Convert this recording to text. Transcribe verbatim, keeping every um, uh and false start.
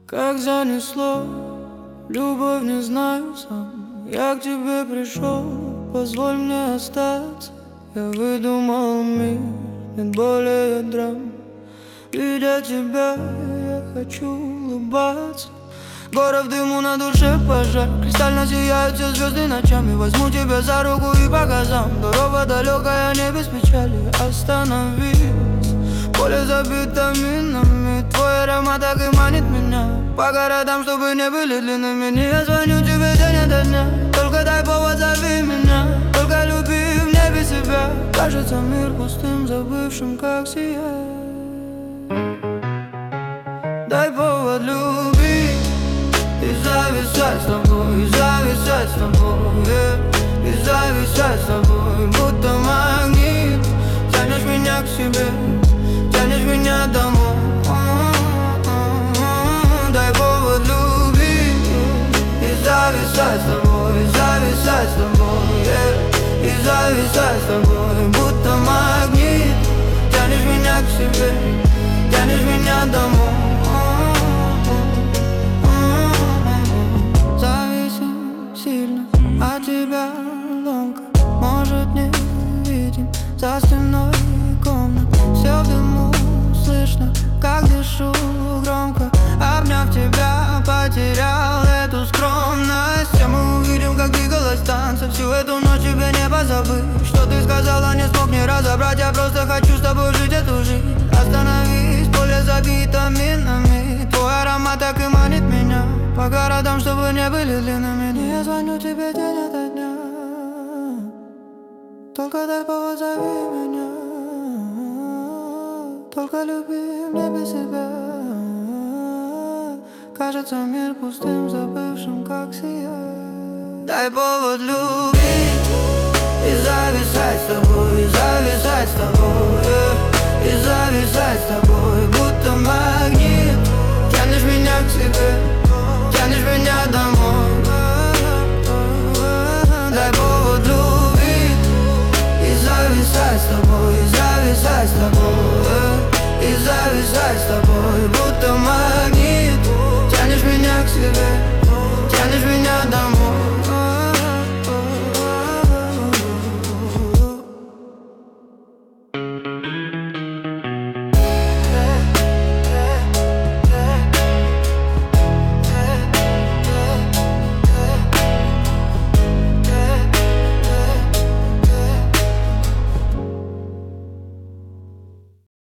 Как занесло, любовь не знаю сам. Я к тебе пришел, позволь мне остаться. Я выдумал мир, нет более драм. Видя тебя, я хочу улыбаться. Город в дыму, на душе пожар. Кристально сияют все звезды ночами. Возьму тебя за руку и по газам. Дорога далекая, не без печали. Остановись, поле забито минами. Твой аромат так и манит меня. По городам, чтобы не были длинными. Не я звоню тебе день ото дня. Только дай повод, зови меня. Только люби в небе себя. Кажется мир пустым, забывшим, как сияет. Дай повод любить и зависать с тобой, и зависать с тобой, yeah. И зависать с тобой, будто магнит. Тянешь меня к себе, тянешь меня домой. Дай повод любить и зависать с тобой, и зависать с тобой, yeah. И зависать с тобой, будто магнит. Тянешь меня к себе, тянешь меня домой. От тебя ломка, может, не видим за стеной комнат. Все в дыму слышно, как дышу громко. Обняв тебя, потерял эту скромность. Все мы увидим, как двигалась танца. Всю эту ночь тебе не позабыть. Что ты сказала, не смог не разобрать. Я просто хочу с тобой жить эту жизнь. Остановись, поле забито минами. Твой аромат так и манит меня. По городам, чтобы не были длинными. Не я звоню тебе день ото дня. Только дай повод, зови меня. Только люби в небе себя. Кажется мир пустым, забывшим, как сияет. Дай повод любить и зависать с тобой, и зависать с тобой, yeah. И зависать с тобой, будто магнит. Тянешь меня к себе,